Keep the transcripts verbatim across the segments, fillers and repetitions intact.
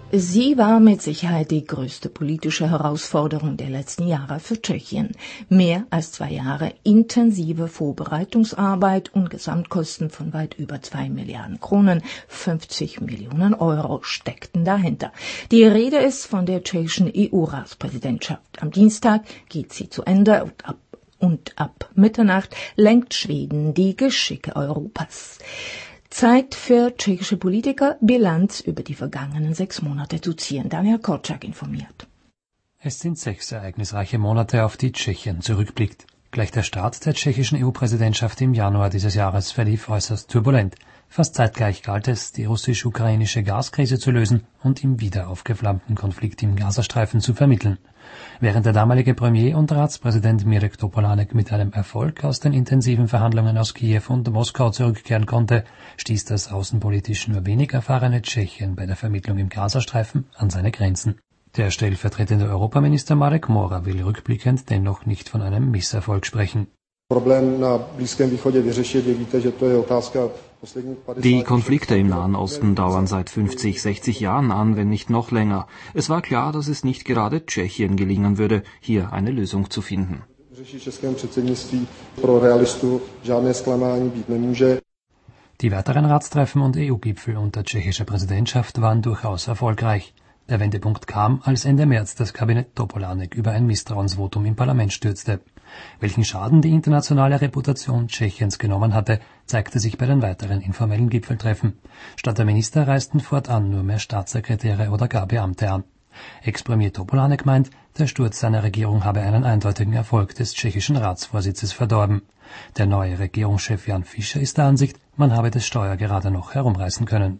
Sie war mit Sicherheit die größte politische Herausforderung der letzten Jahre für Tschechien. Mehr als zwei Jahre intensive Vorbereitungsarbeit und Gesamtkosten von weit über zwei Milliarden Kronen, fünfzig Millionen Euro steckten dahinter. Die Rede ist von der tschechischen E U-Ratspräsidentschaft. Am Dienstag geht sie zu Ende und ab, und ab Mitternacht lenkt Schweden die Geschicke Europas. Zeit für tschechische Politiker, Bilanz über die vergangenen sechs Monate zu ziehen. Daniel Korczak informiert. Es sind sechs ereignisreiche Monate, auf die Tschechien zurückblickt. Gleich der Start der tschechischen E U-Präsidentschaft im Januar dieses Jahres verlief äußerst turbulent. Fast zeitgleich galt es, die russisch-ukrainische Gaskrise zu lösen und im wieder aufgeflammten Konflikt im Gazastreifen zu vermitteln. Während der damalige Premier und Ratspräsident Mirek Topolánek mit einem Erfolg aus den intensiven Verhandlungen aus Kiew und Moskau zurückkehren konnte, stieß das außenpolitisch nur wenig erfahrene Tschechien bei der Vermittlung im Gazastreifen an seine Grenzen. Der stellvertretende Europaminister Marek Mora will rückblickend dennoch nicht von einem Misserfolg sprechen. Die Konflikte im Nahen Osten dauern seit fünfzig, sechzig Jahren an, wenn nicht noch länger. Es war klar, dass es nicht gerade Tschechien gelingen würde, hier eine Lösung zu finden. Die weiteren Ratstreffen und E U-Gipfel unter tschechischer Präsidentschaft waren durchaus erfolgreich. Der Wendepunkt kam, als Ende März das Kabinett Topolánek über ein Misstrauensvotum im Parlament stürzte. Welchen Schaden die internationale Reputation Tschechiens genommen hatte, zeigte sich bei den weiteren informellen Gipfeltreffen. Statt der Minister reisten fortan nur mehr Staatssekretäre oder gar Beamte an. Ex-Premier Topolánek meint, der Sturz seiner Regierung habe einen eindeutigen Erfolg des tschechischen Ratsvorsitzes verdorben. Der neue Regierungschef Jan Fischer ist der Ansicht, man habe das Steuer gerade noch herumreißen können.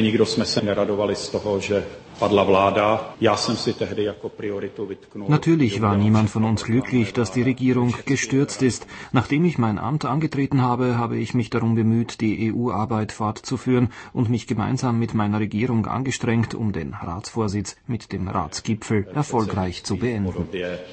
Natürlich war niemand von uns glücklich, dass die Regierung gestürzt ist. Nachdem ich mein Amt angetreten habe, habe ich mich darum bemüht, die E U-Arbeit fortzuführen und mich gemeinsam mit meiner Regierung angestrengt, um den Ratsvorsitz mit dem Ratsgipfel erfolgreich zu beenden.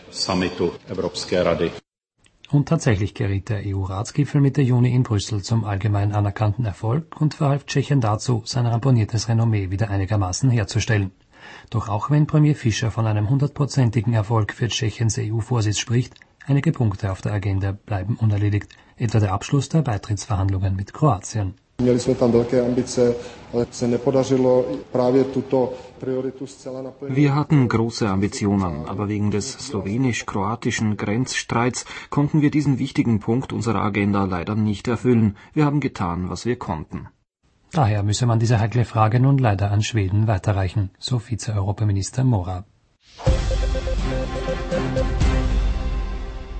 Und tatsächlich geriet der E U-Ratsgipfel Mitte Juni in Brüssel zum allgemein anerkannten Erfolg und verhalf Tschechien dazu, sein ramponiertes Renommee wieder einigermaßen herzustellen. Doch auch wenn Premier Fischer von einem hundertprozentigen Erfolg für Tschechiens E U-Vorsitz spricht, einige Punkte auf der Agenda bleiben unerledigt, etwa der Abschluss der Beitrittsverhandlungen mit Kroatien. Wir hatten große Ambitionen, aber wegen des slowenisch-kroatischen Grenzstreits konnten wir diesen wichtigen Punkt unserer Agenda leider nicht erfüllen. Wir haben getan, was wir konnten. Daher müsse man diese heikle Frage nun leider an Schweden weiterreichen, so Vize-Europaminister Mora.